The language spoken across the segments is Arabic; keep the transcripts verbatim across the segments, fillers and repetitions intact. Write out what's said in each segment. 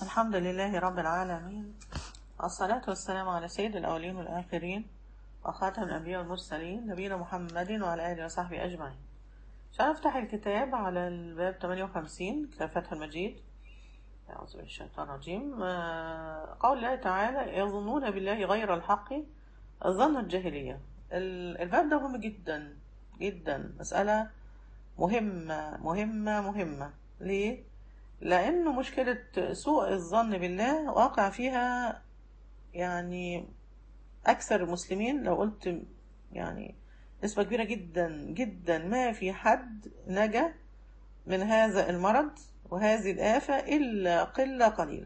الحمد لله رب العالمين. الصلاة والسلام على سيد الأولين والآخرين وخاتم الأنبياء والمرسلين نبينا محمد وعلى آله وصحبه أجمعين. عشان أفتح الكتاب على الباب ثمانية وخمسين كتاب فتح المجيد. أعوذ بالله من الشيطان الرجيم. آه، قول الله تعالى: يظنون بالله غير الحق ظن الجاهلية. ال- الباب ده مهم جدا جدا، مسألة مهمة مهمة مهمة. ليه؟ لأنه مشكلة سوء الظن بالله واقع فيها يعني أكثر المسلمين. لو قلت يعني نسبة كبيرة جدا جدا، ما في حد نجا من هذا المرض وهذه الآفة إلا قلة قليلة.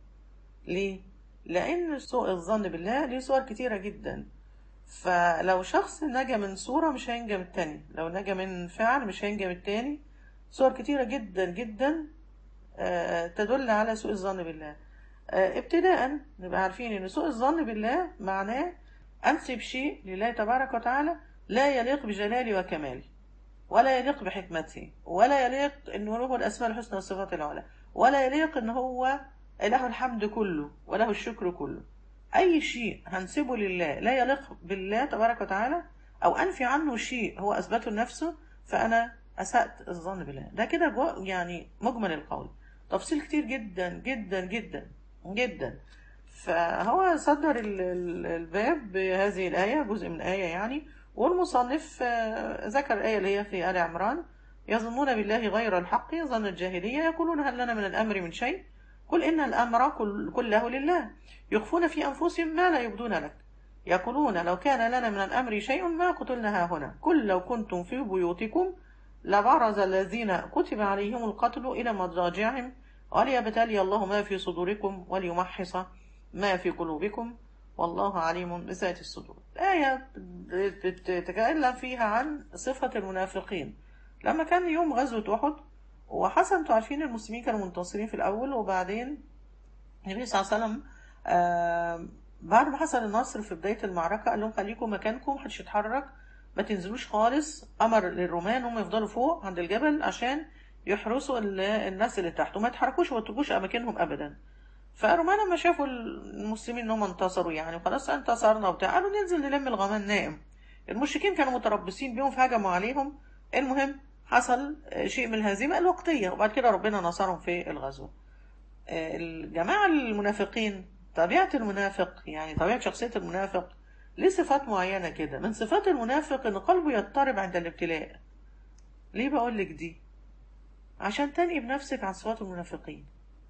ليه؟ لأن سوء الظن بالله ليه صور كتيرة جدا. فلو شخص نجا من صورة مش هينجا من التاني، لو نجا من فعل مش هينجا من التاني. صور كتيرة جدا جدا آه، تدل على سوء الظن بالله. آه، ابتداء نبقى عارفين ان سوء الظن بالله معناه انسب شيء لله تبارك وتعالى لا يليق بجلاله وكماله، ولا يليق بحكمته، ولا يليق انه له الاسماء الحسنى والصفات العلى، ولا يليق ان هو له الحمد كله وله الشكر كله. اي شيء هنسبه لله لا يليق بالله تبارك وتعالى، او انفي عنه شيء هو اثبته لنفسه، فانا اسأت الظن بالله. ده كده جو- يعني مجمل القول، تفصيل كتير جدا جدا جدا جدا. فهو صدر ال- ال- الباب بهذه الآية، جزء من آية يعني. والمصنف آه، ذكر الآية اللي هي في آل عمران: يظنون بالله غير الحق ظن الجاهلية يقولون هل لنا من الأمر من شيء قل إن الأمر كل- كله لله يخفون في أنفسهم ما لا يبدون لك يقولون لو كان لنا من الأمر شيء ما قتلنا هنا قل لو كنتم في بيوتكم لبرز الذين كتب عليهم القتل إلى مضاجعهم وليبتلي الله ما في صدوركم وليمحص ما في قلوبكم والله عليم بذات الصدور. الآية بتتكلم فيها عن صفة المنافقين لما كان يوم غزوة أحد. وحسن انتوا عارفين المسلمين كانوا منتصرين في الأول، وبعدين النبي صلى الله عليه وسلم آه بعد ما حصل النصر في بداية المعركة قال لهم خليكم مكانكم، محدش يتحرك، ما تنزلوش خالص. أمر للرومان هم يفضلوا فوق عند الجبل عشان يحرسوا ال- الناس اللي تحت، وما يتحركوش وما يتركوش أماكنهم أبدا. فالرومان لما شافوا المسلمين إنهم انتصروا يعني وخلاص انتصرنا وبتاع، قالوا ننزل نلم الغمان نائم. المشركين كانوا متربصين بيهم فهجموا عليهم. المهم حصل شيء من الهزيمة الوقتية، وبعد كده ربنا نصرهم في الغزوة. الجماعة المنافقين، طبيعة المنافق يعني طبيعة شخصية المنافق ليه صفات معينة كده. من صفات المنافق إن قلبه يضطرب عند الابتلاء. ليه بقول لك دي؟ عشان تنقي بنفسك عن صفات المنافقين.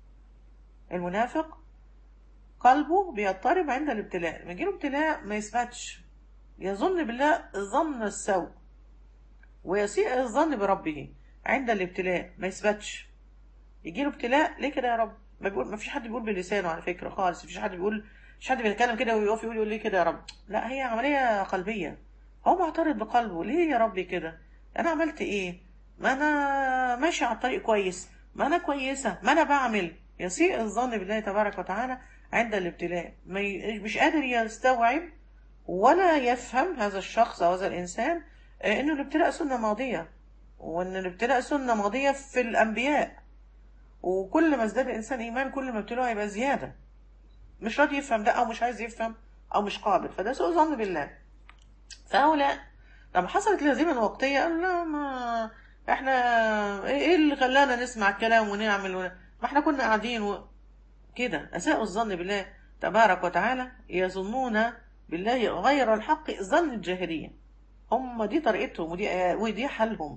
المنافق قلبه بيضطرب عند الابتلاء، لما يجيله ابتلاء ما يثبتش، يظن بالله ظن السوء ويسيء الظن بربه. عند الابتلاء ما يثبتش، يجيله ابتلاء ليه كده يا رب؟ ما بيقول، ما فيش حد بيقول بلسانه على فكرة خالص، ما فيش حد بيقول، مش حد بيتكلم كده ويقف يقول يقول ليه كده يا رب. لا، هي عملية قلبية. هو معترض بقلبه، ليه يا ربي كده؟ انا عملت ايه؟ ما انا ماشي على الطريق كويس، ما انا كويسة، ما انا بعمل. يسيء الظن بالله تبارك وتعالى عند الابتلاء. ما ي... مش قادر يستوعب ولا يفهم هذا الشخص او هذا الانسان آه، انه الابتلاء سنة ماضية، وان الابتلاء سنة ماضية في الانبياء. وكل ما ازداد الانسان ايمان كل ما ابتلاءه هيبقى زياده. مش راضي يفهم ده، او مش عايز يفهم، او مش قابل، فده سوء ظن بالله. فهؤلاء لما حصلت الهزيمه الوقتيه قالوا لا، ما احنا ايه إيه اللي خلانا نسمع الكلام ونعمل ون... ما احنا كنا قاعدين و... كده. اساءوا الظن بالله تبارك وتعالى. يظنون بالله غير الحق ظن الجاهليه. هم دي طريقتهم ودي ودي حالهم.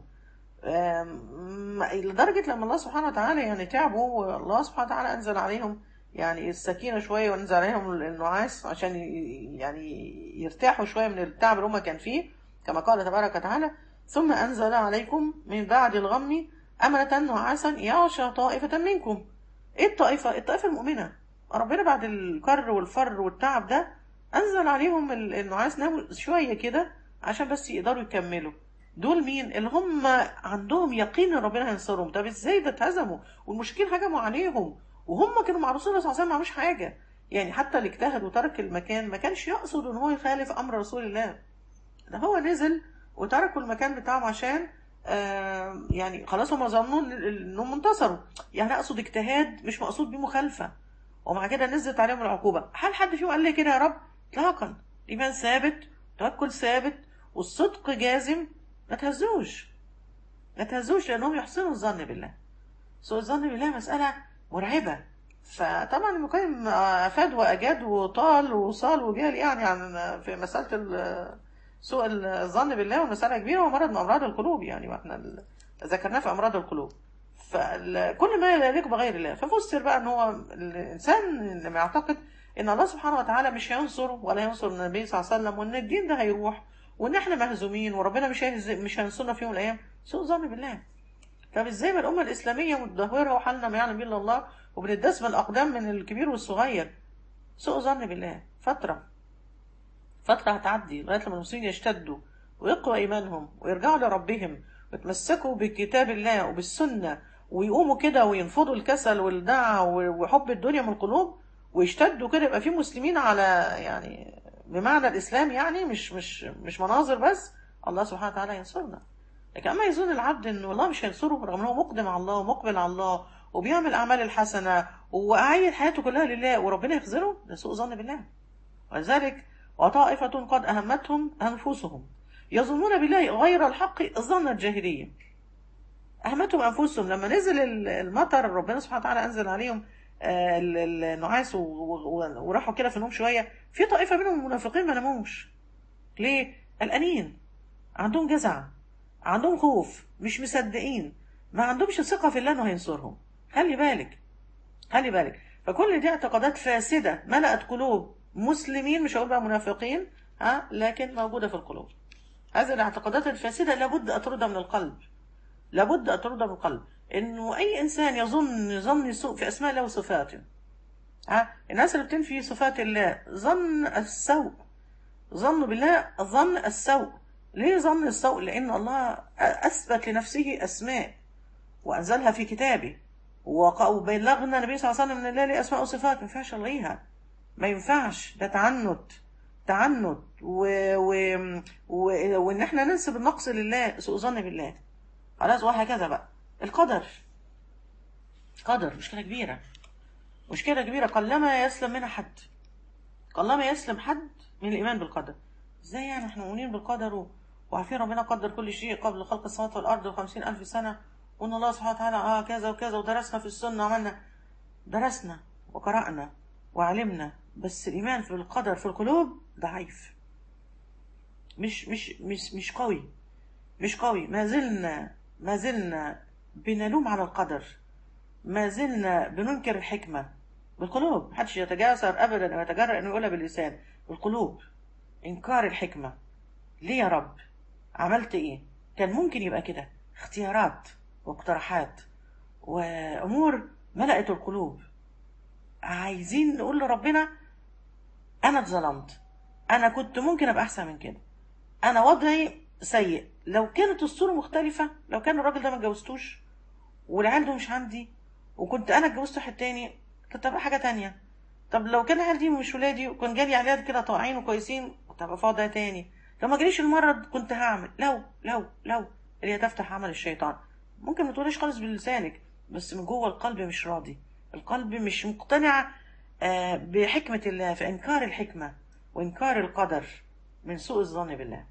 آم، لدرجة لما الله سبحانه وتعالى يعني تعبوا، الله سبحانه وتعالى أنزل عليهم يعني السكينة شوية، وأنزل عليهم النعاس عشان ي- يعني يرتاحوا شوية من التعب اللي هم كان فيه، كما قال تبارك وتعالى: ثم أنزل عليكم من بعد الغم أمنة نعاسا يغشى طائفة منكم. إيه الطائفة؟ الطائفة المؤمنة. ربنا بعد الكر والفر والتعب ده أنزل عليهم ال- النعاس، ناموا شوية كده عشان بس يقدروا يكملوا. دول مين؟ اللي هم عندهم يقين ان ربنا هينصرهم. طب ازاي ده اتهزموا والمشركين هجموا عليهم وهم كانوا مع رسول الله صلى الله عليه وسلم ما عملوش حاجه؟ يعني حتى اللي اجتهد وترك المكان ما كانش يقصد ان هو يخالف امر رسول الله، ده هو نزل وتركوا المكان بتاعهم عشان آه يعني خلاص هم ظنوا إن- انهم انتصروا. يعني اقصد اجتهاد مش مقصود بيه مخالفه، ومع كده نزلت عليهم العقوبه. هل حد فيهم قال لي كده يا رب؟ اطلاقا. ايمان ثابت، توكل ثابت، والصدق جازم. ما تهزوش، ما تهزوش، لانهم يحسنوا الظن بالله. سوء الظن بالله مسألة مرعبة. فطبعا ابن القيم أفاد وأجاد وطال وصال وجال يعني عن في مسألة ال- سوء الظن بالله، والمسألة كبيرة ومرض من أمراض القلوب يعني، واحنا ال- ذكرناه في أمراض القلوب. فكل ما يليق بغير الله. ففسر بقى ان هو الانسان لما يعتقد ان الله سبحانه وتعالى مش هينصره ولا ينصر النبي صلى الله عليه وسلم، وان الدين ده هيروح، وان احنا مهزومين وربنا مش هيهز- مش هينصرنا في يوم من الايام، سوء ظن بالله. طب ازاي ما الأمة الإسلامية متدهورة وحالنا ما يعلم به إلا الله، وبندس من الأقدام من الكبير والصغير؟ سوء ظن بالله. فترة فترة هتعدي لغاية لما المسلمين يشتدوا ويقوى إيمانهم ويرجعوا لربهم ويتمسكوا بكتاب الله وبالسنة، ويقوموا كده وينفضوا الكسل والدعة وحب الدنيا من القلوب، ويشتدوا كده، يبقى في مسلمين على يعني بمعنى الإسلام، يعني مش مش مش مناظر بس. الله سبحانه وتعالى ينصرنا. لكن اما يظن العبد ان الله مش هينصره رغم ان هو مقدم على الله ومقبل على الله وبيعمل الاعمال الحسنه وقاعد حياته كلها لله، وربنا يخذله، ده سوء ظن بالله. ولذلك وطائفه قد اهمتهم انفسهم يظنون بالله غير الحق ظن الجاهليه. اهمتهم انفسهم. لما نزل المطر ربنا سبحانه وتعالى انزل عليهم آه، النعاس و- و- وراحوا كده في النوم شويه، في طائفه منهم المنافقين ما ناموش. ليه؟ قلقانين، عندهم جزع، عندهم خوف، مش مصدقين، ما عندهمش ثقة في الله انه هينصرهم. خلي بالك، خلي بالك. فكل دي اعتقادات فاسدة ملأت قلوب مسلمين، مش هقول بقى منافقين، ها، لكن موجودة في القلوب. هذه الاعتقادات الفاسدة لابد أطردها من القلب، لابد أطردها من القلب. إنه أي إنسان يظن ظن سوء في أسماء الله وصفاته، ها، الناس اللي بتنفي صفات الله ظن السوء، ظن بالله ظن السوء. ليه ظن السوء؟ لأن الله أثبت لنفسه أسماء وأنزلها في كتابه، وق- وبلغنا النبي صلى الله عليه وسلم من الله ليه أسماء وصفات ما ينفعش ألغيها، ما ينفعش. ده تعنت، تعنت و... و... و... وإن احنا ننسب النقص لله، سوء ظن بالله. خلاص. وهكذا بقى القدر. قدر مشكلة كبيرة، مشكلة كبيرة قلما يسلم منها حد، قلما يسلم حد من الإيمان بالقدر. ازاي يعني احنا مؤمنين بالقدر و- وعارفين ربنا قدر كل شيء قبل خلق السماوات والأرض وخمسين ألف سنة، وإن الله سبحانه وتعالى آه كذا وكذا، ودرسنا في السنة، عملنا درسنا وقرأنا وعلمنا، بس الإيمان في القدر في القلوب ضعيف، مش مش مش مش قوي، مش قوي. ما زلنا ما زلنا بنلوم على القدر، ما زلنا بننكر الحكمة بالقلوب. محدش يتجاسر أبدا ويتجرأ إنه يقولها باللسان، بالقلوب. إنكار الحكمة. ليه يا رب؟ عملت إيه؟ كان ممكن يبقى كده. اختيارات واقتراحات وأمور ملأت القلوب. عايزين نقول لربنا أنا اتظلمت، أنا كنت ممكن أبقى أحسن من كده، أنا وضعي سيء. لو كانت الصورة مختلفة، لو كان الراجل ده ما اتجوزتوش والعيال ده مش عندي، وكنت أنا اتجوزت واحد تاني، كنت هبقى حاجة تانية. طب لو كان العيال دي مش ولادي وكان جالي عيال كده طايعين وكويسين، كنت هبقى في وضع تاني. لو ما جاليش المرض كنت هعمل لو لو لو اللي هي تفتح عمل الشيطان. ممكن ما تقوليش خالص بلسانك، بس من جوه القلب مش راضي، القلب مش مقتنع آه، بحكمة الله. في إنكار الحكمة وإنكار القدر من سوء الظن بالله.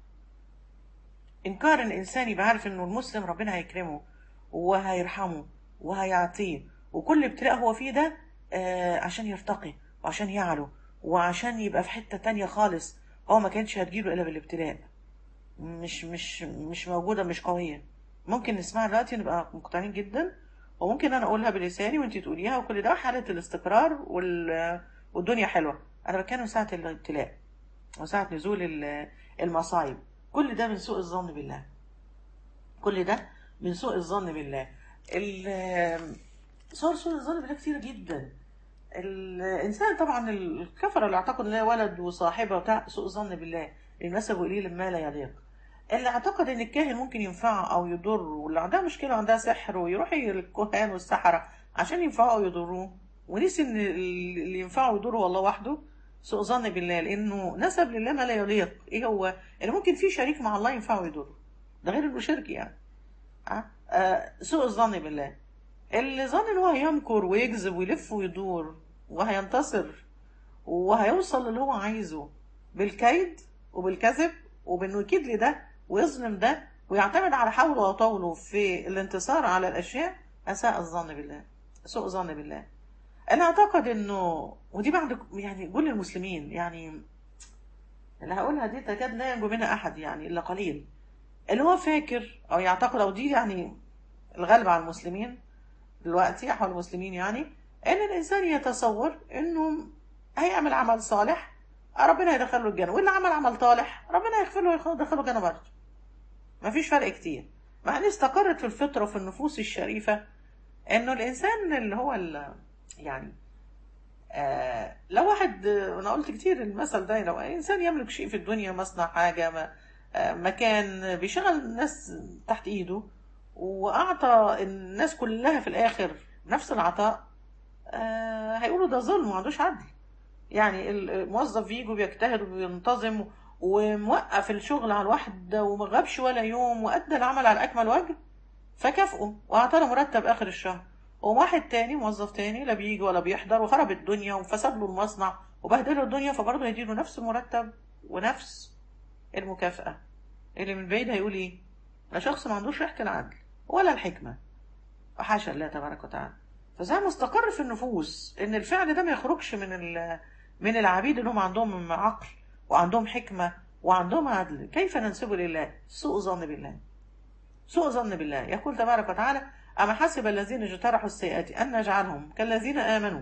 إنكار إن الإنسان يبقى عارف إنه المسلم ربنا هيكرمه وهيرحمه وهيعطيه، وكل ابتلاء هو فيه ده آه، عشان يرتقي وعشان يعلو وعشان يبقى في حتة تانية خالص، هو ما كانش هتجيله إلا بالابتلاء. مش مش مش موجودة، مش قوية. ممكن نسمعها دلوقتي نبقى مقتنعين جدا، وممكن أنا أقولها بلساني وأنتي تقوليها، وكل ده حالة الاستقرار وال... والدنيا حلوة. أنا بتكلم ساعة الابتلاء وساعة نزول ال- المصايب. كل ده من سوء الظن بالله، كل ده من سوء الظن بالله. ال- صور سوء الظن بالله كتير جدا. الإنسان طبعا الكفرة اللي اعتقد ان هي ولد وصاحبة وبتاع، سوء الظن بالله، نسبوا إليه لما لا يليق. اللي اعتقد ان الكاهن ممكن ينفعه او يضر، واللي عندها مشكلة وعندها سحر ويروح للكهان والسحرة عشان ينفعه او يضروه، ونسي ان اللي ينفعه ويضره هو الله وحده، سوء ظن بالله، لانه نسب لله ما لا يليق. ايه هو اللي ممكن فيه شريك مع الله ينفعه ويضره؟ ده غير انه شرك يعني. أه؟ أه سوء الظن بالله، اللي ظن ان هو هيمكر ويكذب ويلف ويدور وهينتصر وهيوصل للي هو عايزه بالكيد وبالكذب، وبانه يكيد لده ويظلم ده ويعتمد على حوله وطوله في الانتصار على الاشياء، اساء الظن بالله، سوء ظن بالله. انا اعتقد انه ودي بعد يعني كل المسلمين، يعني اللي هقولها دي تكاد لا ينجو منها احد يعني الا قليل، اللي هو فاكر او يعتقد، او دي يعني الغالب على المسلمين دلوقتي، احوال المسلمين يعني، ان الانسان يتصور انه هيعمل عمل صالح ربنا يدخله الجنه، واللي عمل عمل طالح ربنا يغفر له ويدخله الجنه برضه، مفيش فرق كتير. مع ان استقرت في الفطره وفي النفوس الشريفه انه الانسان اللي هو ال- يعني آه لو واحد، آه، انا قلت كتير المثل ده، لو انسان يملك شيء في الدنيا، مصنع، حاجه، ما آه مكان بيشغل الناس تحت ايده، واعطى الناس كلها في الاخر نفس العطاء، آه هيقولوا ده ظلم وما عندوش عدل. يعني الموظف يجي بيجتهد وبينتظم وموقف الشغل على الواحد وما غابش ولا يوم وأدى العمل على أكمل وجه، فكافئه وأعطاه مرتب آخر الشهر. وواحد تاني، موظف تاني، لا بيجي ولا بيحضر وخرب الدنيا وفسد له المصنع وبهدله الدنيا، فبرضه هيديله نفس المرتب ونفس المكافأة. اللي من بعيد هيقول إيه؟ ده شخص ما عندوش ريحة العدل ولا الحكمة، وحاشا الله تبارك وتعالى. فزي ما استقر في النفوس ان الفعل ده ما يخرجش من ال- من العبيد اللي هم عندهم عقل وعندهم حكمة وعندهم عدل، كيف ننسبه لله؟ سوء ظن بالله، سوء ظن بالله. يقول تبارك وتعالى: أما حسب الذين اجترحوا السيئات أن نجعلهم كالذين آمنوا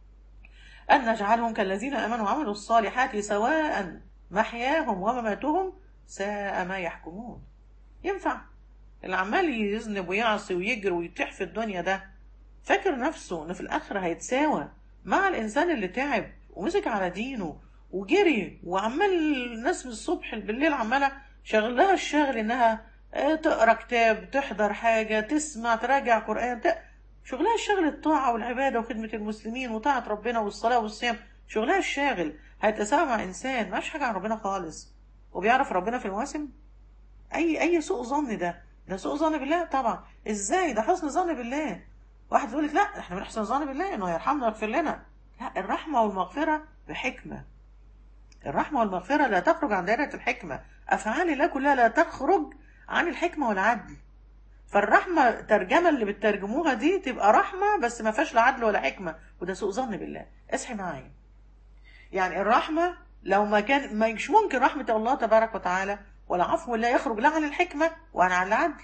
أن نجعلهم كالذين آمنوا وعملوا الصالحات سواء محياهم ومماتهم ساء ما يحكمون. ينفع اللي عمال يذنب ويعصي ويجري ويطيح في الدنيا ده فاكر نفسه ان في الاخر هيتساوى مع الانسان اللي تعب ومسك على دينه وجري وعمال الناس من الصبح بالليل عماله شغلها الشغل انها آه، تقرا كتاب، تحضر حاجه، تسمع، تراجع قران، ت... شغلها الشغل الطاعه والعباده وخدمه المسلمين وطاعه ربنا والصلاه والصيام، شغلها الشاغل هيتساوى مع انسان ما حاجه عن ربنا خالص وبيعرف ربنا في المواسم؟ اي اي سوء ظن ده، ده سوء ظن بالله طبعا. ازاي ده حسن ظن بالله؟ واحد يقول لك لا احنا بنحسن ظن بالله انه يرحمنا ويغفر لنا. لا، الرحمه والمغفره بحكمه، الرحمه والمغفره لا تخرج عن دائره الحكمه، افعال الله كلها لا تخرج عن الحكمه والعدل. فالرحمه ترجمه اللي بتترجموها دي تبقى رحمه بس ما فيهاش لا عدل ولا حكمه، وده سوء ظن بالله. اصحي معايا، يعني الرحمة لو ما كان، ما مش ممكن رحمة الله تبارك وتعالى ولا عفو الله يخرج لا عن الحكمة ولا عن العدل،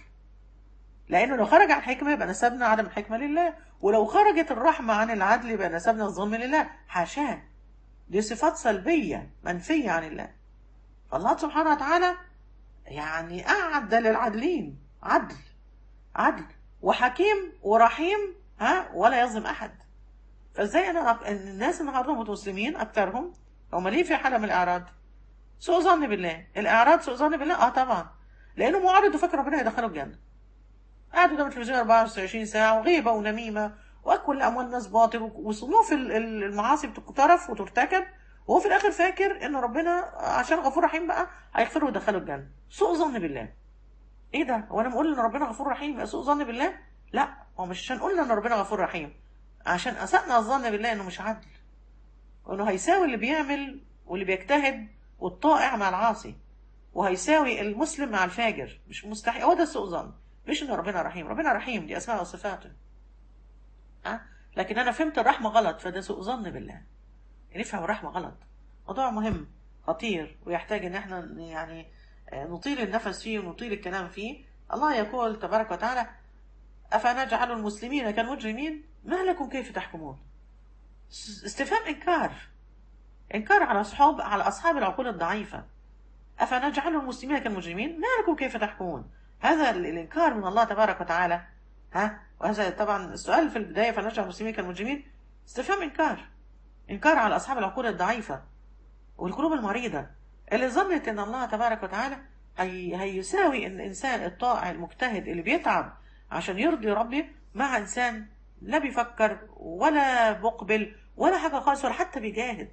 لأنه لو خرج عن الحكمة يبقى نسبنا عدم الحكمة لله، ولو خرجت الرحمة عن العدل يبقى نسبنا الظلم لله. حاشاه، دي صفات سلبية منفية عن الله. فالله سبحانه وتعالى يعني أعد للعادلين عدل، عدل وحكيم ورحيم، ها، ولا يظلم أحد. فازاي انا أق- إن الناس النهارده مسلمين اكثرهم هم ليه في حاله من الاعراض؟ سوء ظن بالله. الاعراض سوء ظن بالله، اه طبعا، لانه معرض وفاكر ربنا يدخله الجنه. قاعد قدام التلفزيون أربعة وعشرين ساعه وغيبه ونميمه واكل اموال الناس باطل، وصنوف ال- ال- المعاصي بتقترف وترتكب، وهو في الاخر فاكر ان ربنا عشان غفور رحيم بقى هيغفره ويدخله الجنه. سوء ظن بالله. ايه ده؟ هو انا بقول ان ربنا غفور رحيم يبقى سوء ظن بالله؟ لا، هو مش عشان قلنا ان ربنا غفور رحيم، عشان اسأنا الظن بالله انه مش عدل، وانه هيساوي اللي بيعمل واللي بيجتهد والطائع مع العاصي، وهيساوي المسلم مع الفاجر. مش مستحيل، هو ده سوء ظن، مش ان ربنا رحيم. ربنا رحيم، دي اسماء وصفاته، أه؟ لكن انا فهمت الرحمه غلط فده سوء ظن بالله. نفهم الرحمه غلط، موضوع مهم خطير ويحتاج ان احنا يعني آه، نطيل النفس فيه ونطيل الكلام فيه. الله يقول تبارك وتعالى: افنجعل المسلمين كالمجرمين ما لكم كيف تحكمون. استفهام انكار، إنكار على أصحاب على أصحاب العقول الضعيفة. أفنجعل المسلمين كالمجرمين ما لكم كيف تحكمون. هذا ال- الإنكار من الله تبارك وتعالى. ها، وهذا طبعا السؤال في البداية: فنجعل المسلمين كالمجرمين، استفهام إنكار، إنكار على أصحاب العقول الضعيفة والقلوب المريضة اللي ظنت إن الله تبارك وتعالى هي هيساوي إن الإنسان الطائع المجتهد اللي بيتعب عشان يرضي ربه مع إنسان لا بيفكر ولا مقبل ولا حاجة خالص ولا حتى بيجاهد،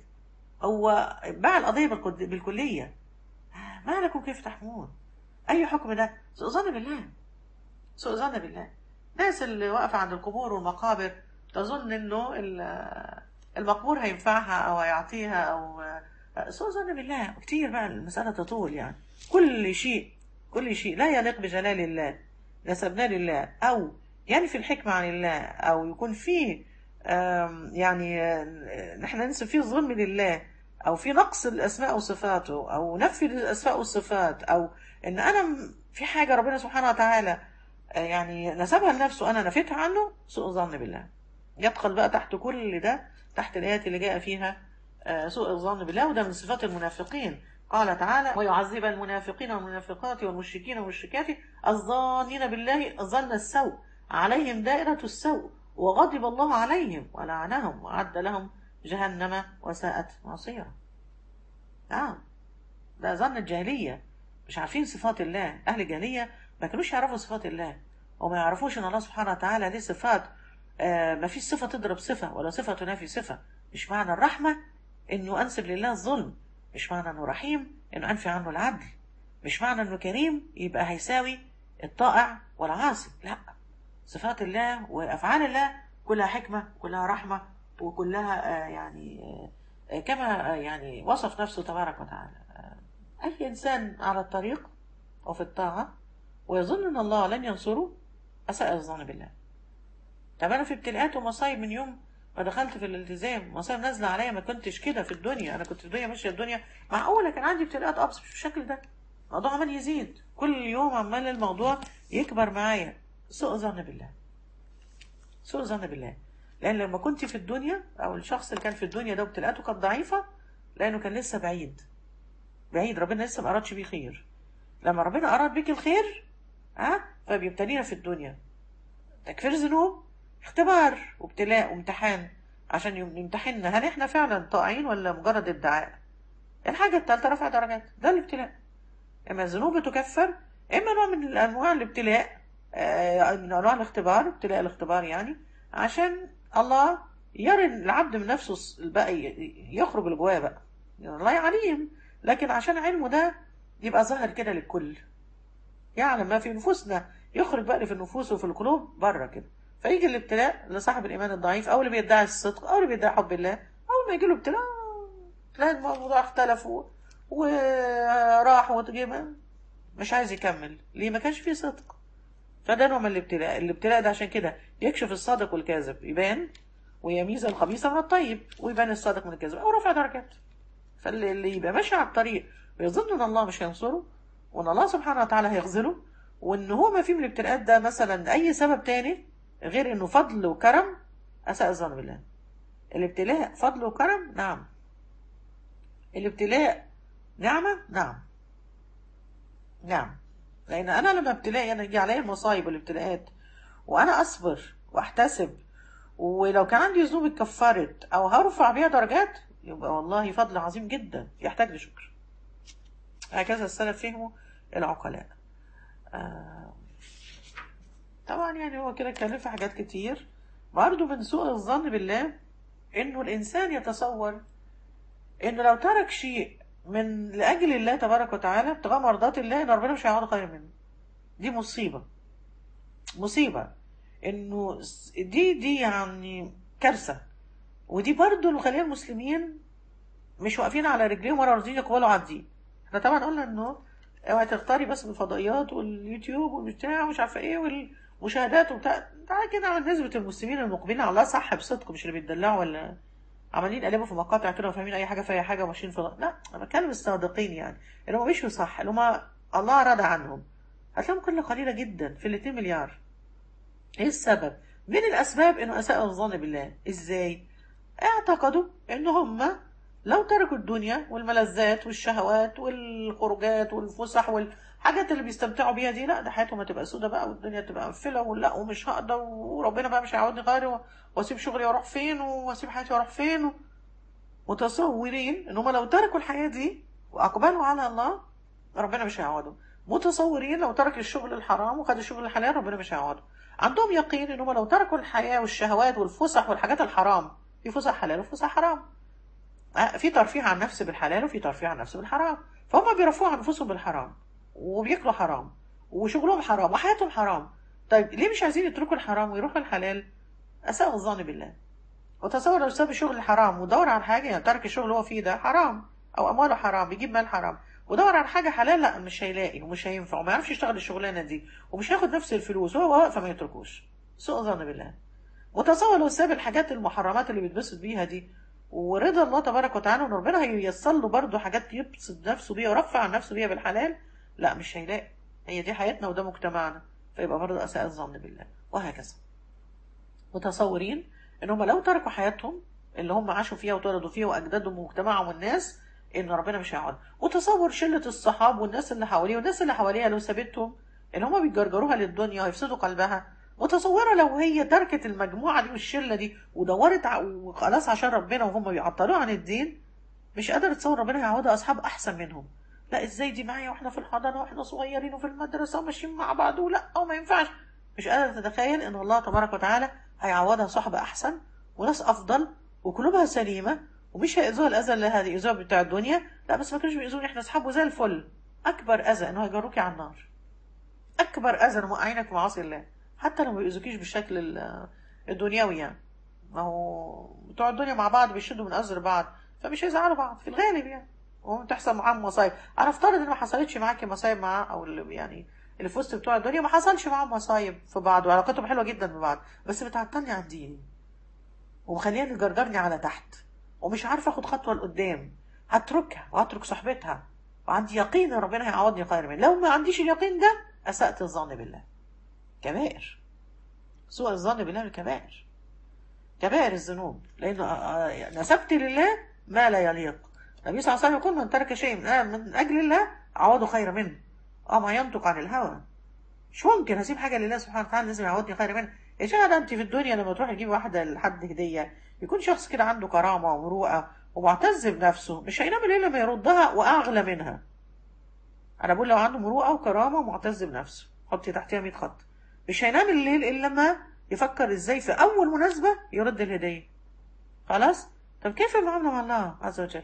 هو باع القضية بالكل- بالكلية. ما لكم كيف تحكمون؟ أي حكم ده؟ سوء ظن بالله، سوء ظن بالله. الناس اللي واقفة عند القبور والمقابر تظن انه ال- المقبور هينفعها او هيعطيها او سوء ظن بالله. كتير بقى المسألة تطول يعني. كل شيء كل شيء لا يليق بجلال الله نسبناه لله، او يعني في الحكمة عن الله، او يكون فيه آم، يعني آه، نحن ننسب فيه الظلم لله، او في نقص الاسماء وصفاته، او نفي الاسماء والصفات، او ان انا م- في حاجة ربنا سبحانه وتعالى آه، يعني نسبها لنفسه أنا نفيتها عنه، سوء ظن بالله. يدخل بقى تحت كل ده، تحت الآيات اللي جاء فيها آه، سوء الظن بالله. وده من صفات المنافقين. قال تعالى: ويعذب المنافقين والمنافقات والمشركين والمشركات الظانين بالله ظن السوء عليهم دائرة السوء وغضب الله عليهم ولعنهم وأعد لهم جهنم وساءت مصيرا. نعم، ده ظن الجاهلية. مش عارفين صفات الله. أهل الجاهلية ما كانوش يعرفوا صفات الله، وما يعرفوش أن الله سبحانه وتعالى ليه صفات. آه ما فيش صفة تضرب صفة، ولا صفة تنافي صفة. مش معنى الرحمة إنه أنسب لله الظلم، مش معنى إنه رحيم إنه أنفي عنه العدل، مش معنى إنه كريم يبقى هيساوي الطائع والعاصي. لا، صفات الله وأفعال الله كلها حكمة، كلها رحمة، وكلها آه يعني آه كما آه يعني وصف نفسه تبارك وتعالى. أي إنسان على الطريق وفي الطاعة ويظن أن الله لن ينصره أساء الظن بالله. طب أنا في ابتلاءات ومصايب من يوم ما دخلت في الالتزام، مصايب نازلة عليا. ما كنتش كده في الدنيا. أنا كنت في الدنيا ماشية الدنيا معقولة، كان عندي ابتلاءات أبسط مش بالشكل ده. الموضوع عمال يزيد كل يوم، عمال الموضوع يكبر معايا. سوء ظن بالله، سوء ظن بالله. لأن لما كنت في الدنيا، أو الشخص اللي كان في الدنيا ده وابتلاءاته كانت ضعيفة، لأنه كان لسه بعيد بعيد، ربنا لسه ما أرادش بيه خير. لما ربنا أراد بك الخير ها فبيبتلينا في الدنيا تكفير ذنوب، اختبار وابتلاء وامتحان عشان يمتحننا هل احنا فعلا طائعين ولا مجرد ادعاء. الحاجة الثالثة رفع درجات، ده الابتلاء. اما الذنوب تكفر، اما نوع من انواع الابتلاء، آه، من انواع الاختبار، ابتلاء الاختبار يعني عشان الله يرى العبد من نفسه الباقي، يخرج اللي جواه بقى. يعني الله عليم، لكن عشان علمه ده يبقى ظاهر كده للكل، يعلم ما في نفوسنا، يخرج بقى اللي في النفوس وفي القلوب بره كده. فيجي الابتلاء لصاحب الايمان الضعيف، او اللي بيدعي الصدق، او اللي بيدعي حب الله، اول ما يجي له ابتلاء تلاقي الموضوع اختلف و- وراح وتجيب، مش عايز يكمل. ليه؟ ما كانش فيه صدق. فده نوع من الابتلاء. الابتلاء ده عشان كده يكشف الصادق والكاذب، يبان ويميز الخبيث من الطيب، ويبان الصادق من الكاذب، او رفع درجات. فاللي اللي يبقى ماشي على الطريق ويظن ان الله مش هينصره، وان الله سبحانه وتعالى هيخذله، وان هو ما فيه من الابتلاءات ده مثلا اي سبب تاني غير انه فضل وكرم، اساء الظن بالله. الابتلاء فضل وكرم، نعم. الابتلاء نعمة، نعم نعم. لان انا لما ابتلاء انا يجي عليا المصايب والابتلاءات وانا اصبر واحتسب، ولو كان عندي ذنوب اتكفرت او هرفع بيها درجات، يبقى والله فضل عظيم جدا يحتاج لشكر. هكذا السلف فهموا العقلاء. آه طبعا يعني هو كده اتكلم في حاجات كتير. برضه من سوء الظن بالله انه الانسان يتصور انه لو ترك شيء من لاجل الله تبارك وتعالى ابتغاء مرضات الله ان ربنا مش هيعوض خير منه. دي مصيبه، مصيبه. انه دي دي يعني كارثه. ودي برضه اللي مخليه المسلمين مش واقفين على رجليهم ولا راضيين يقبلوا على الدين. احنا طبعا قلنا انه اوعي تختاري بس بالفضائيات واليوتيوب والبتاع ومش عارفه ايه والمشاهدات وبتاع. تعالى كده على نسبه المسلمين المقبلين على الله صح بصدق، مش اللي بيتدلعوا ولا عمالين يقلبوا في مقاطع كده وفاهمين اي حاجه في اي حاجه وماشيين في. لا، انا بتكلم الصادقين يعني اللي هم مشوا صح، اللي هم الله راضى عنهم. هتلاقيهم كل قليله جدا في ال اتنين مليار. ايه السبب؟ من الاسباب انه اساءوا الظن بالله. ازاي؟ اعتقدوا ان هم لو تركوا الدنيا والملذات والشهوات والخروجات والفسح والحاجات اللي بيستمتعوا بيها دي، لا ده حياتهم هتبقى سودة بقى، والدنيا تبقى مقفلة، ولا ومش هقدر، وربنا بقى مش هيعودني غيري، واسيب شغلي واروح فين، واسيب حياتي واروح فين. متصورين ان هم لو تركوا الحياة دي واقبلوا على الله ربنا مش هيعوضهم. متصورين لو ترك الشغل الحرام وخد الشغل الحلال ربنا مش هيعوضهم. عندهم يقين ان هم لو تركوا الحياة والشهوات والفسح والحاجات الحرام، في فسح حلال وفسح حرام، في ترفيه عن النفس بالحلال وفي ترفيه عن النفس بالحرام، فهم بيرفعوا عن انفسهم بالحرام وبياكلوا حرام وشغلهم حرام وحياتهم حرام. طيب ليه مش عايزين يتركوا الحرام ويروحوا الحلال؟ اساءوا الظن بالله. وتصور لو ساب الشغل الحرام ودور على حاجه، يعني ترك الشغل اللي هو فيه ده حرام او امواله حرام بيجيب مال حرام، ودور على حاجه حلال، لا مش هيلاقي ومش هينفع وما يعرفش يشتغل الشغلانه دي ومش هياخد نفس الفلوس وهو واقف، ما يتركوش. سوء ظن بالله. وتصور لو ساب الحاجات المحرمات اللي بيتبسط بيها دي ورضا الله تبارك وتعالى ان ربنا هييسر له برضه حاجات يبسط نفسه بيها ويرفع عن نفسه بيها بالحلال، لا مش هيلاقي. هي دي حياتنا وده مجتمعنا، فيبقى برضه اساء الظن بالله. وهكذا. متصورين ان هم لو تركوا حياتهم اللي هم عاشوا فيها واتولدوا فيها واجدادهم ومجتمعهم والناس، ان ربنا مش هيقعد. وتصور شله الصحاب والناس اللي حواليه والناس اللي حواليها لو سابتهم ان هم بيجرجروها للدنيا ويفسدوا قلبها. متصوره لو هي تركت المجموعه دي والشله دي ودورت ع- وخلاص عشان ربنا وهم بيعطلوها عن الدين، مش قادر تصور ربنا هيعوضها اصحاب احسن منهم. لا ازاي دي معايا واحنا في الحضانه واحنا صغيرين وفي المدرسه وماشيين مع بعض، ولا او ما ينفعش. مش قادر تتخيل ان الله تبارك وتعالى هيعوضها صحبه احسن وناس افضل وقلوبها سليمه، ومش هيأذوها الاذى اللي هذه اذوها بتاع الدنيا. لا بس ما كانوش بيأذوني، احنا اصحاب وزي الفل. اكبر اذى انه هيجروكي على النار، اكبر اذى انه موقعينك في معاصي الله، حتى لو ما بيأذوكيش بالشكل ال- الدنيوي يعني. ما هو بتوع الدنيا مع بعض بيشدوا من أزر بعض، فمش هيزعلوا بعض في الغالب يعني. وتحصل معاهم مصايب. انا افترض ان ما حصلتش معاكي مصايب معاه، او اللي يعني اللي في وسط بتوع الدنيا ما حصلش معاهم مصايب في بعض وعلاقتهم حلوه جدا ببعض، بس بتعطلني عن ديني ومخليني تجرجرني على تحت ومش عارفه اخد خطوه لقدام. هتركها وهترك صحبتها، وعندي يقين ان ربنا هيعوضني خير منه. لو ما عنديش اليقين ده اسأت الظن بالله. كبائر. سوء الظن بالله من الكبائر، كبائر الذنوب، لأنه نسبت لله ما لا يليق. النبي صلى الله عليه وسلم يقول من ترك شيء من من أجل الله عوضه خير منه. اه ما ينطق عن الهوى. مش ممكن هسيب حاجة لله سبحانه وتعالى لازم يعوضني خير منه. يا شيخ ده انت في الدنيا لما تروح تجيب واحدة لحد هدية يكون شخص كده عنده كرامة ومروءة ومعتز بنفسه، مش هينام الليل لما يردها وأغلى منها. أنا بقول لو عنده مروءة وكرامة ومعتز بنفسه حطي تحتها مية خط، مش هينام الليل إلا لما يفكر ازاي في أول مناسبة يرد الهدية. خلاص. طب كيف المعاملة مع الله عز وجل؟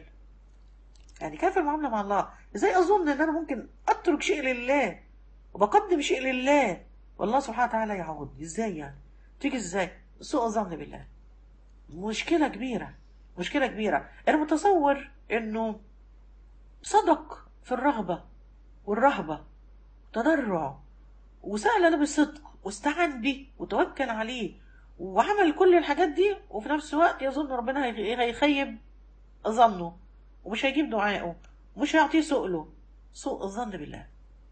يعني كيف المعاملة مع الله؟ ازاي اظن ان انا ممكن اترك شيء لله وبقدم شيء لله والله سبحانه وتعالى يعوضني؟ ازاي يعني؟ تيجي ازاي؟ سوء ظن بالله. مشكلة كبيرة، مشكلة كبيرة. انا متصور انه صدق في الرغبة والرهبة، تضرع، وسأل انا بصدق واستعان به وتوكل عليه وعمل كل الحاجات دي، وفي نفس الوقت يظن ربنا هي- هيخيب ظنه ومش هيجيب دعائه ومش هيعطيه سؤله. سوء الظن بالله،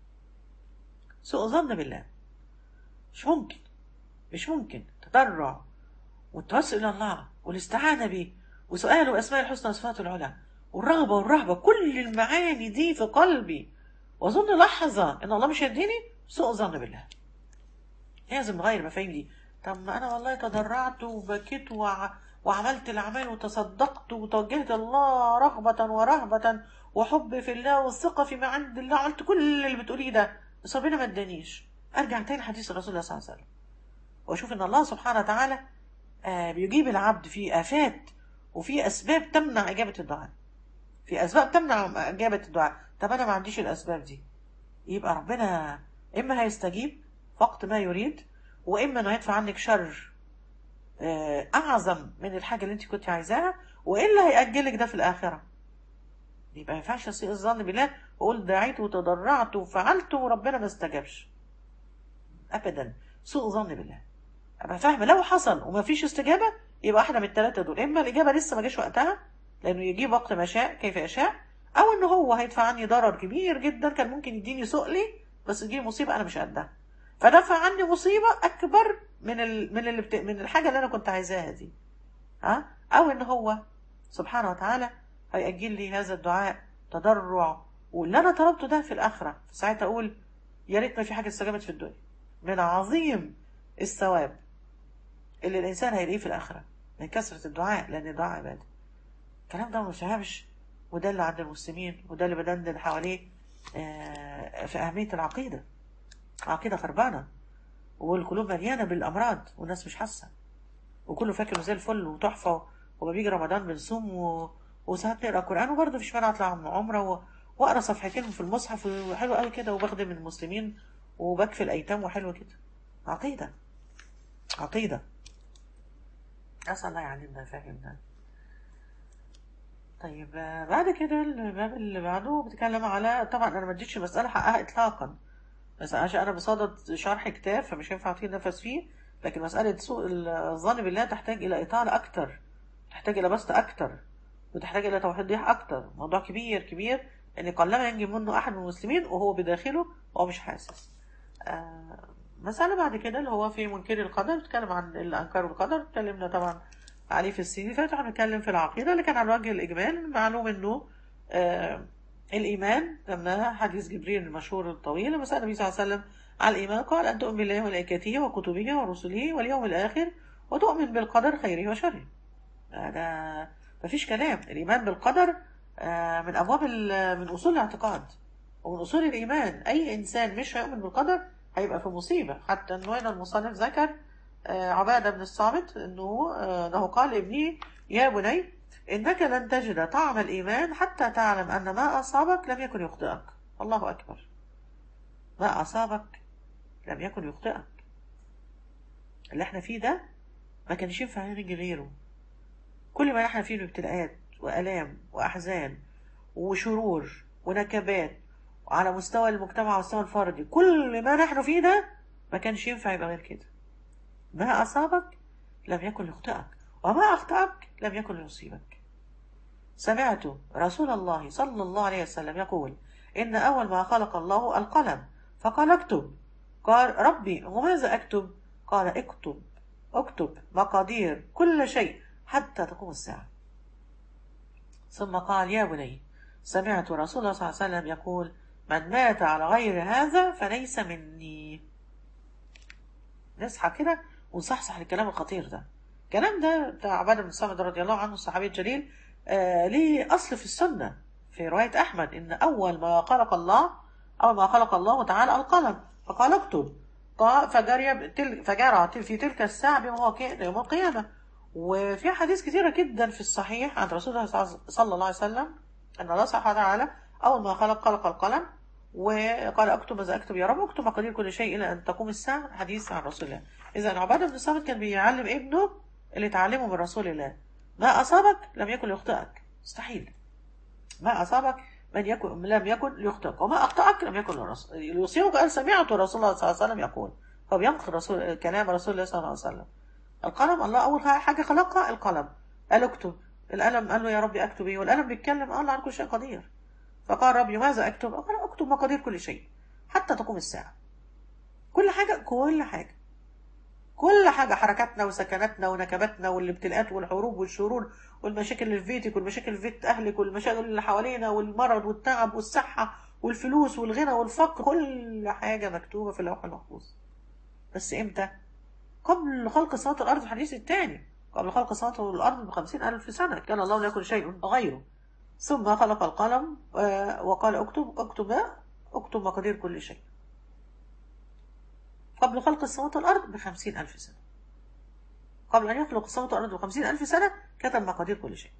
سوء الظن بالله. مش ممكن، مش ممكن. تضرع والتوسل الى الله والاستعانه به وسؤاله اسماء الحسنى وصفاته العلى والرغبه والرهبه، كل المعاني دي في قلبي واظن لحظه ان الله مش هيديني، سوء الظن بالله. لازم نغير المفاهيم دي. طب ما انا والله تضرعت وبكيت وع... وعملت الاعمال وتصدقت وتوجهت الله رغبة ورهبة وحب في الله والثقة فيما عند الله، عملت كل اللي بتقوليه ده بس ربنا ما ادانيش. ارجع تاني حديث الرسول صلى الله عليه وسلم واشوف ان الله سبحانه وتعالى آه بيجيب العبد في آفات وفي اسباب تمنع اجابة الدعاء، في اسباب تمنع اجابة الدعاء. طب انا ما عنديش الاسباب دي، يبقى ربنا اما هيستجيب وقت ما يريد، واما انه يدفع عنك شر آه، اعظم من الحاجه اللي انت كنت عايزاها، والا هيأجلك ده في الاخره. يبقى ما ينفعش اسيء الظن بالله واقول دعيت وتضرعت وفعلت وربنا ما استجابش ابدا. سوء ظن بالله. ابقى فاهمه لو حصل وما فيش استجابه يبقى احنا من الثلاثه دول، اما الاجابه لسه ما جاش وقتها لانه يجيب وقت ما شاء كيف يشاء، او ان هو هيدفع عني ضرر كبير جدا كان ممكن يديني سؤلي بس تجيلي مصيبه انا مش قدها، فدفع عني مصيبه اكبر من ال... من اللي بت... من الحاجه اللي انا كنت عايزاها دي. ها؟ او ان هو سبحانه وتعالى هيأجل لي هذا الدعاء تضرع واللي انا طلبته ده في الاخره، فساعتها اقول يا ريتنا في حاجه استجابت في الدنيا. من عظيم الثواب اللي الانسان هيلاقيه في الاخره من كثره الدعاء، لان الدعاء عباده. الكلام ده ما فهمش، وده اللي عند المسلمين وده اللي بدندن حواليه آه، في اهميه العقيده. عقيده خربانه والقلوب مليانه بالامراض والناس مش حاسه، وكله فاكر زي الفل وتحفه، وما بيجي رمضان بنصوم و... وساعات نقرا قران، وبرضه مفيش مانع اطلع عمره و... واقرا صفحتين في المصحف وحلو قوي كده، وبخدم المسلمين وبكفي الايتام وحلو كده. عقيدة، عقيدة. أسأل الله يعلمنا فهمنا. طيب آه، بعد كده الباب اللي بعده بيتكلم على، طبعا أنا ما اديتش المسألة حقها إطلاقا، بس عشان أنا بصدد شرح كتاب فمش هينفع أطيل نفس فيه. لكن مسألة سوء الظن بالله تحتاج إلى إطالة أكتر، تحتاج إلى بسط أكتر، وتحتاج إلى توضيح أكتر. موضوع كبير كبير، إن قلما ينجي منه أحد من المسلمين وهو بداخله وهو مش حاسس. آه مسألة بعد كده اللي هو في منكر القدر، بتكلم عن اللي أنكروا القدر، اتكلمنا طبعا عليه في السنين اللي فاتت. هنتكلم في العقيدة اللي كان على وجه الإجمال معلوم إنه آه الإيمان، لما حديث جبريل المشهور الطويل لما سأل النبي صلى الله عليه وسلم على الإيمان قال أن تؤمن بالله وملائكته وكتبه ورسله واليوم الآخر وتؤمن بالقدر خيره وشره. ده مفيش كلام. الإيمان بالقدر آه، من أبواب ال- من أصول الاعتقاد ومن أصول الإيمان. أي إنسان مش هيؤمن بالقدر هيبقى في مصيبة. حتى أنه هنا المصنف ذكر آه، عبادة بن الصامت أنه آه، أنه قال لابنه يا بني إنك لن تجد طعم الإيمان حتى تعلم أن ما أصابك لم يكن يخطئك. الله أكبر. ما أصابك لم يكن يخطئك. اللي احنا فيه ده ما كانش ينفع يجي غيره. كل ما نحن فيه من ابتلاءات وآلام وأحزان وشرور ونكبات وعلى مستوى المجتمع والمستوى الفردي، كل ما نحن فيه ده ما كانش ينفع يبقى غير كده. ما أصابك لم يكن يخطئك وما أخطأك لم يكن يصيبك. سمعت رسول الله صلى الله عليه وسلم يقول إن أول ما خلق الله القلم فقال اكتب. قال ربي وماذا أكتب؟ قال اكتب اكتب مقادير كل شيء حتى تقوم الساعة. ثم قال يا بني سمعت رسول الله صلى الله عليه وسلم يقول من مات على غير هذا فليس مني. نصحى كده ونصحصح الكلام الخطير ده. الكلام ده بتاع عبادة بن الصامت رضي الله عنه الصحابي الجليل، آه ليه أصل في السنة في رواية أحمد إن أول ما خلق الله أول ما خلق الله تعالى القلم فقال اكتب. قال فجري تل- فجرى في تلك الساعة بما هو كائن يوم القيامة. وفي حديث كثيرة جدا في الصحيح عن رسول الله صلى الله عليه وسلم أن الله سبحانه وتعالى أول ما خلق خلق القلم وقال اكتب ماذا اكتب يا رب اكتب مقادير كل شيء الى ان تقوم الساعه. حديث عن رسول الله. اذا عباده بن الصامت كان بيعلم ابنه اللي اتعلمه من رسول الله. ما اصابك لم يكن ليخطئك، مستحيل. ما اصابك من يكن لم يكن ليخطئك وما اخطاك لم يكن لرسول- ليصيبك. قال سمعت رسول الله صلى الله عليه وسلم يقول، فبينقل رسول كلام رسول الله صلى الله عليه وسلم. القلم الله اول حاجه خلقها القلم، قال اكتب. القلم قال له يا ربي اكتب ايه؟ والقلم بيتكلم قال عن كل شيء قدير. فقال ربي ماذا اكتب؟ قال اكتب مقادير كل شيء حتى تقوم الساعه. كل حاجه كل حاجه كل حاجه حركاتنا وسكناتنا ونكباتنا والابتلاءات والحروب والشرور والمشاكل اللي في بيتك والمشاكل اللي في بيت اهلك والمشاكل اللي حوالينا والمرض والتعب والصحه والفلوس والغنى والفقر، كل حاجه مكتوبه في اللوح المحفوظ. بس امتى؟ قبل خلق السماوات والارض. في الحديث الثاني قبل خلق السماوات والارض بخمسين الف سنه كان الله لا يكن شيء غيره. ثم خلق القلم آه، وقال اكتب اكتب ما اكتب مقادير كل شيء. قبل خلق السماوات والأرض بخمسين ألف سنة. قبل أن يخلق السماوات والأرض بخمسين ألف سنة كتب مقادير كل شيء.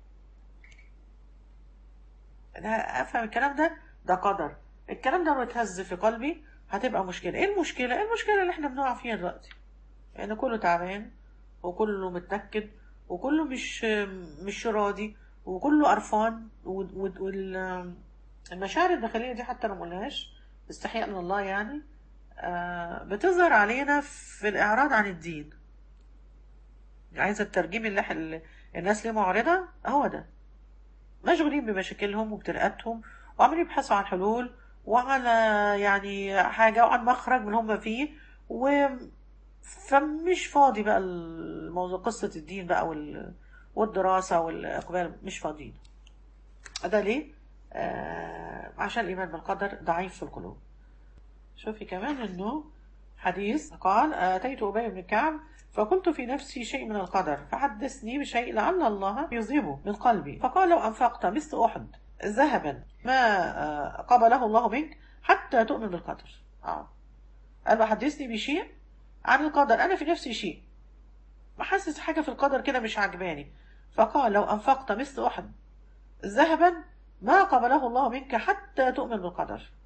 أنا أفهم الكلام ده، ده قدر. الكلام ده لو اتهز في قلبي هتبقى مشكلة. إيه المشكلة؟ المشكلة اللي إحنا بنقع فيها دلوقتي، لأن يعني كله تعبان وكله متنكد وكله مش مش راضي وكله قرفان، والمشاعر الداخلية دي حتى لو مقولهاش استحياء من الله يعني آه، بتظهر علينا في الإعراض عن الدين. عايزة الترجيم اللي إحنا- الناس ليه معرضة هو ده، مشغولين بمشاكلهم وابتلاءاتهم وعمالين يبحثوا عن حلول وعلى يعني حاجة وعن مخرج من هم فيه و فمش فاضي بقى الموضوع قصة الدين بقى وال... والدراسة والإقبال، مش فاضيين. ده ليه؟ آه عشان الإيمان بالقدر ضعيف في القلوب. شوفي كمان انه حديث قال اتيت ابي بن كعب فقلت في نفسي شيء من القدر فحدثني بشيء لعل الله يذهبه من قلبي. فقال لو انفقت مثل احد ذهبا ما آه، قبله الله منك حتى تؤمن بالقدر. اه قال له حدثني بشيء عن القدر، انا في نفسي شيء بحسس حاجه في القدر كده مش عجباني. فقال لو انفقت مثل احد ذهبا ما قبله الله منك حتى تؤمن بالقدر.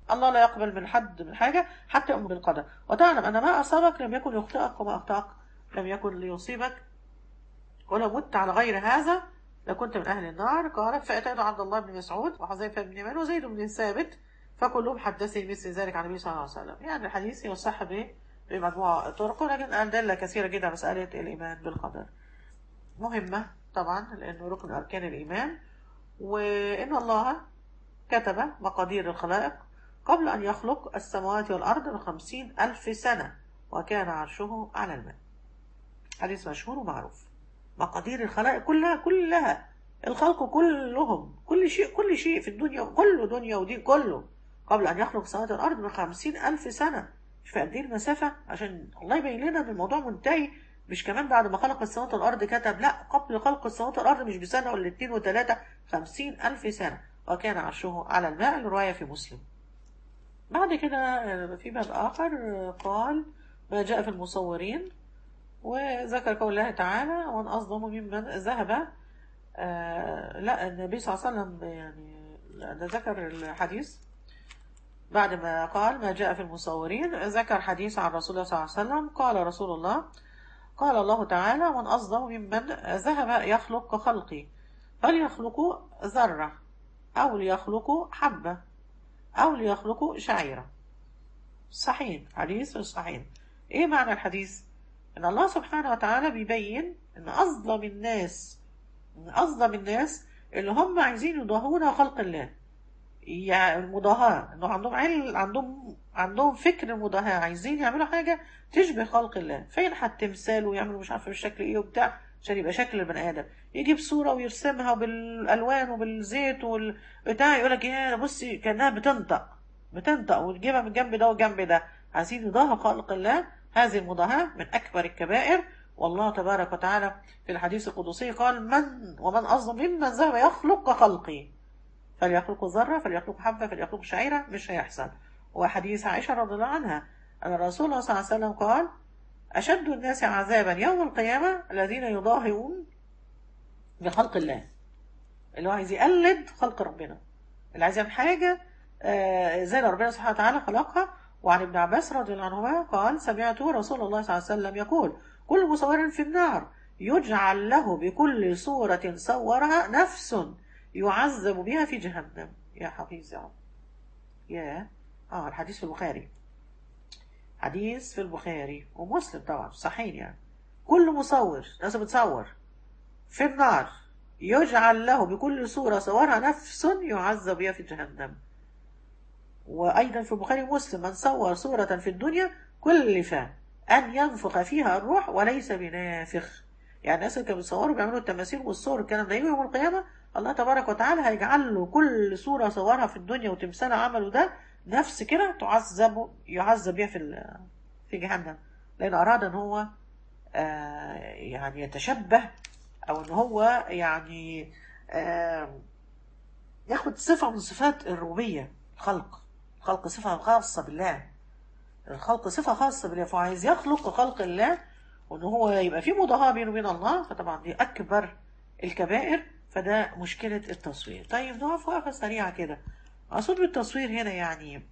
الله لا يقبل من حد من حاجة حتى يؤمن بالقدر، وتعلم أن ما أصابك لم يكن يخطئك وما أخطأك لم يكن ليصيبك، ولو مت على غير هذا لكنت من أهل النار. قال فأتيت عبد الله بن مسعود وحذيفة بن يمان وزيد بن ثابت فكلهم حدثني مثل ذلك عن النبي صلى الله عليه وسلم. يعني الحديث يصح به بمجموعة طرق، لكن أدلة كثيرة جدا مسألة الإيمان بالقدر مهمة طبعا، لأنه ركن أركان الإيمان، وإن الله كتب مقادير الخلائق قبل أن يخلق السماوات والأرض بخمسين ألف سنة وكان عرشه على الماء. حديث مشهور ومعروف. مقادير الخلائق كلها كلها الخلق كلهم، كل شيء كل شيء في الدنيا، كله دنيا ودين كله، قبل أن يخلق السماوات والأرض بخمسين ألف سنة. مش في قد إيه المسافة، عشان الله يبين لنا إن الموضوع منتهي. مش كمان بعد ما خلق السماوات والأرض كتب، لا، قبل خلق السماوات والأرض مش بسنة ولا اتنين وتلاتة، خمسين ألف سنة وكان عرشه على الماء. الرواية في مسلم. بعد كده في باب آخر قال ما جاء في المصورين، وذكر قول الله تعالى ومن أظلم ممن ذهب. آه لا النبي صلى الله عليه وسلم يعني ذكر الحديث بعد ما قال ما جاء في المصورين، ذكر حديث عن رسول الله صلى الله عليه وسلم قال رسول الله قال الله تعالى ومن أظلم ممن ذهب يخلق كخلقي فليخلقوا ذرة أو ليخلقوا حبة أو ليخلقوا شعيرة. صحيح، حديث صحيح. إيه معنى الحديث؟ إن الله سبحانه وتعالى بيبين إن أظلم الناس أظلم الناس اللي هم عايزين يضاهون خلق الله، يعني المضاهاة، إنه عندهم علم، عندهم عندهم فكر المضاهاة، عايزين يعملوا حاجة تشبه خلق الله، فينحت تمثال ويعملوا مش عارفة بالشكل إيه وبتاع عشان يبقى شكل البني آدم، يجيب صورة ويرسمها بالألوان وبالزيت والبتاع، يقولك يا بصي كأنها بتنطق بتنطق وتجيبها من جنب ده وجنب ده، عايزين يضاهوا خلق الله. هذه المضاهاة من أكبر الكبائر. والله تبارك وتعالى في الحديث القدسي قال من ومن أظلم ممن ذهب يخلق كخلقي فليخلقوا ذرة فليخلقوا حبة فليخلقوا شعيرة، مش هيحصل. وحديث عائشة رضي الله عنها أن الرسول صلى الله عليه وسلم قال أشد الناس عذابا يوم القيامة الذين يضاهئون بخلق الله، اللي هو عايز يقلد خلق ربنا، اللي عايز يعمل حاجة آه زي ما ربنا سبحانه وتعالى خلقها. وعن ابن عباس رضي الله عنهما قال سمعت رسول الله صلى الله عليه وسلم يقول كل مصور في النار يجعل له بكل صورة صورها نفس يعذب بها في جهنم. يا حفيظ يا رب. يا اه الحديث في البخاري، حديث في البخاري ومسلم طبعا صحيح. يعني كل مصور ناس بتصور في النار يجعل له بكل صورة صورها نفس يعذب بها في جهنم. وأيضا في البخاري ومسلم من صور صورة في الدنيا كلف أن ينفخ فيها الروح وليس بنافخ. يعني الناس اللي كانوا بيصوروا بيعملوا التماثيل والصور الكلام ده يوم القيامة الله تبارك وتعالى هيجعل له كل صورة صورها في الدنيا وتمثال عمله ده نفس كده تعذب يعذب بها في في جهنم، لأن أراد أن هو آه يعني يتشبه أو أن هو يعني آه ياخد صفة من صفات الربوبية. الخلق الخلق صفة خاصة بالله، الخلق صفة خاصة بالله، فعايز يخلق خلق الله وأن هو يبقى في مضاهاة بينه وبين الله، فطبعا دي أكبر الكبائر. فده مشكلة التصوير. طيب نقف وقفة سريعة كده. أقصد بالتصوير هنا يعني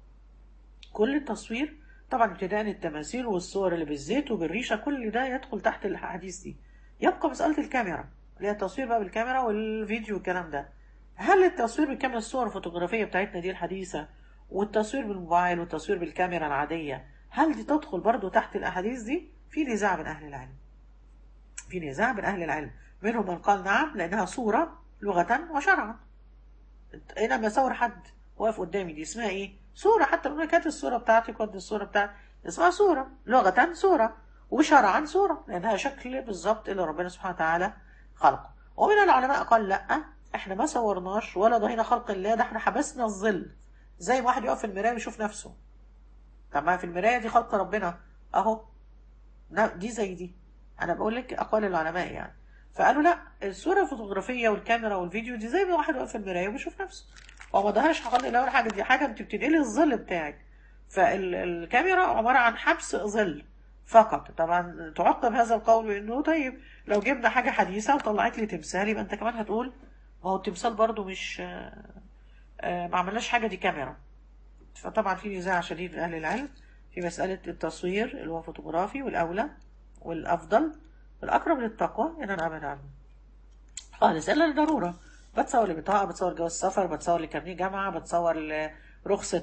كل التصوير طبعا ابتداء التماثيل والصور اللي بالزيت وبالريشة كل ده يدخل تحت الحديث دي. يبقى مسألة الكاميرا اللي هي التصوير بقى بالكاميرا والفيديو والكلام ده. هل التصوير بالكاميرا الصور الفوتوغرافية بتاعتنا دي الحديثة والتصوير بالموبايل والتصوير بالكاميرا العادية هل دي تدخل برضو تحت الأحاديث دي؟ في نزاع بين أهل العلم في نزاع بين أهل العلم منهم من قال نعم لأنها صورة لغة وشرعا. أنا لما أصور حد واقف قدامي دي اسمها إيه؟ صورة. حتى لو كانت الصورة بتاعتك ودي الصورة بتاعتك اسمها صورة، لغة صورة وشرعا صورة، لأنها شكل بالظبط اللي ربنا سبحانه وتعالى خلقه. ومن العلماء قال لأ احنا ما صورناش ولا ضهينا خلق الله، ده احنا حبسنا الظل زي ما واحد يقف في المراية ويشوف نفسه. طب ما في المراية دي خلق ربنا اهو، دي زي دي. انا بقول لك اقوال العلماء يعني. فقالوا لا الصورة الفوتوغرافية والكاميرا والفيديو دي زي ما واحد واقف في المراية وبيشوف نفسه، وما ضهاش خلق الله ولا حاجة، دي حاجة انت بتنقلي الظل بتاعك. فالكاميرا عبارة عن حبس ظل فقط. طبعا تعقب هذا القول بانه طيب لو جبنا حاجة حديثة وطلعت لي تمثال يبقى انت كمان هتقول ما هو التمثال برضو مش آه ما عملناش حاجة، دي كاميرا. فطبعا في نزاع شديد من أهل العلم في مسألة التصوير اللي هو فوتوغرافي، والأولى والأفضل والأقرب للتقوى إن أنا أبعد عنه خالص إلا لضرورة. بتصور لبطاقة، بتصور جواز سفر، بتصور لكارنيه جامعة، بتصور لرخصة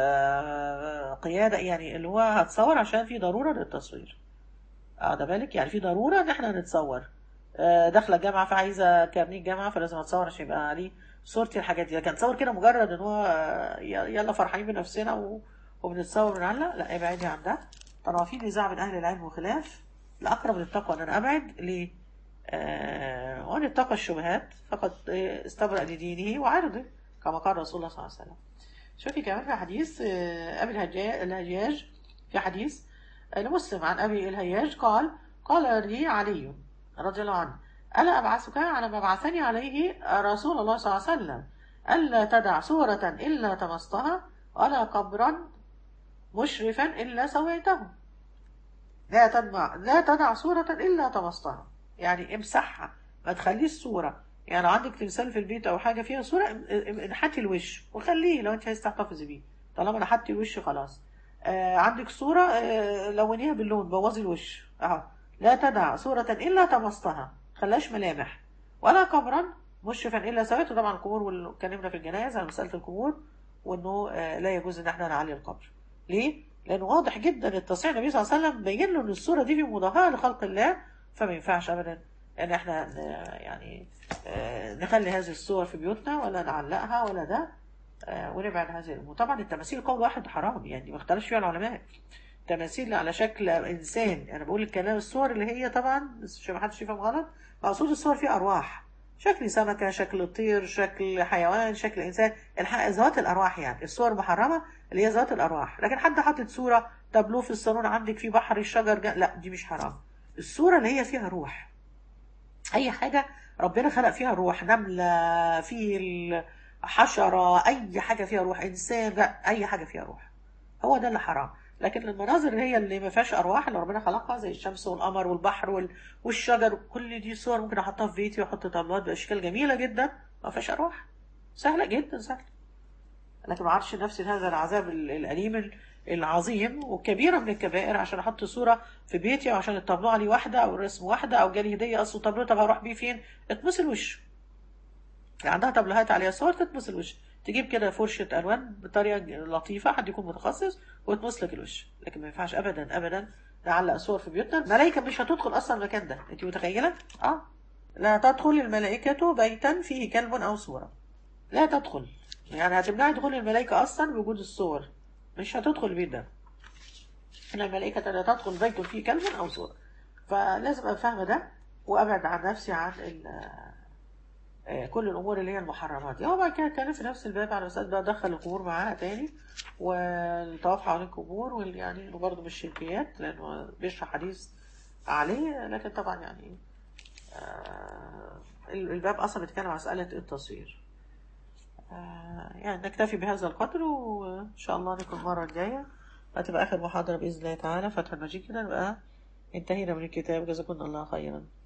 آه، قيادة، يعني اللي هو هتصور عشان في ضرورة للتصوير. واخده بالك؟ يعني في ضرورة إن احنا نتصور. آه، داخلة الجامعة فعايزة كارنيه جامعة فلازم أتصور عشان يبقى عليه صورتي. الحاجات دي لكن تصور كده مجرد إن هو آه، يلا فرحانين بنفسنا و... وبنتصور ونعلق، لا ابعدي عن ده. طالما في نزاع بين أهل العلم وخلاف، الأقرب للتقوى إن أنا أبعد ليه؟ آه، وأن اتقى الشبهات فقد آه، استبرأ لدينه وعرضه، كما قال رسول الله صلى الله عليه وسلم. شوفي كمان في حديث آه، أبي الهجا- الهياج، في حديث آه، لمسلم عن أبي الهياج قال: قال لي علي رضي الله عنه: ألا أبعثك على ما بعثني عليه رسول الله صلى الله عليه وسلم، ألا تدع سورة إلا طمستها، ولا قبرا مشرفا إلا سويته. لا تدع لا تدع صورة إلا طمستها، يعني امسحها، ما تخليش صورة. يعني لو عندك تمثال في البيت أو حاجة فيها صورة، ام- ام- انحتي الوش وخليه لو أنت عايز تحتفظي بيه. طالما نحتي الوش خلاص. آه عندك صورة، آه لونيها باللون، بوظي الوش أهو. لا تدع صورة إلا طمستها، خلاش ملامح. ولا قبرا مشرفا إلا سويته. طبعا القبور، واتكلمنا في الجنائز على مسألة القبور، وإنه آه لا يجوز إن احنا نعلي القبر. ليه؟ لأنه واضح جدا التصريح النبي صلى الله عليه وسلم بين له إن الصورة دي في مضاهاة لخلق الله، فما ينفعش أبدا إن إحنا ن- يعني آه، نخلي هذه الصور في بيوتنا ولا نعلقها ولا ده. آه، ونبعد هذه الأمور. طبعا التماثيل قول واحد حرام، يعني ما اختلفش فيها العلماء. تماثيل على شكل إنسان، أنا بقول الكلام الصور اللي هي طبعا عشان ما حدش يفهم غلط، مقصود الصور فيها أرواح، شكل سمكة، شكل طير، شكل حيوان، شكل إنسان، الح- ذوات الأرواح. يعني الصور محرمة اللي هي ذوات الأرواح. لكن حد حاطط صورة تابلو في الصالون عندك في بحر الشجر جا... لا دي مش حرام. الصورة اللي هي فيها روح، أي حاجة ربنا خلق فيها روح، نملة، فيل، حشرة، أي حاجة فيها روح، إنسان، لا أي حاجة فيها روح، هو ده اللي حرام. لكن المناظر اللي هي اللي ما فيهاش ارواح اللي ربنا خلقها زي الشمس والقمر والبحر وال... والشجر، كل دي صور ممكن احطها في بيتي واحط طابلوهات باشكال جميله جدا ما فيهاش ارواح، سهله جدا سهله. لكن ما عادش نفسي هذا العذاب ال- الاليم ال- العظيم وكبيره من الكبائر عشان احط صوره في بيتي، او عشان الطابلوه عليه واحده او رسم واحده، او جالي هديه اصل طابلوه، طب هروح بيه فين؟ اتمس الوش. يعني عندها طابلوهات عليها صور تتمس الوش، تجيب كده فرشة ألوان بطريقة لطيفة، حد يكون متخصص وتمس لك الوش. لكن ما ينفعش أبدا أبدا نعلق صور في بيوتنا. الملائكة مش هتدخل أصلا المكان ده، أنت متخيلة؟ أه لا تدخل الملائكة بيتا فيه كلب أو صورة، لا تدخل. يعني هتمنع دخول الملائكة أصلا بوجود الصور، مش هتدخل البيت ده. إن الملائكة لا تدخل بيت فيه كلب أو صورة. فلازم أبقى فاهمة ده، وأبعد عن نفسي عن ال آه، كل الامور اللي هي المحرمات دي. هو بعد كده اتكلم في نفس الباب على مسألة بقى دخل القبور معاها تاني، والطواف حوالين القبور، وال- يعني انه برضه مش شركيات لانه بيشرح حديث عليه. لكن طبعا يعني آه، الباب اصلا بيتكلم عن مسألة التصوير. آه، يعني نكتفي بهذا القدر، وان شاء الله نكون المرة الجاية هتبقى اخر محاضرة باذن الله تعالى فتح المجيد كده، نبقى انتهينا من الكتاب. جزاكم الله خيرا.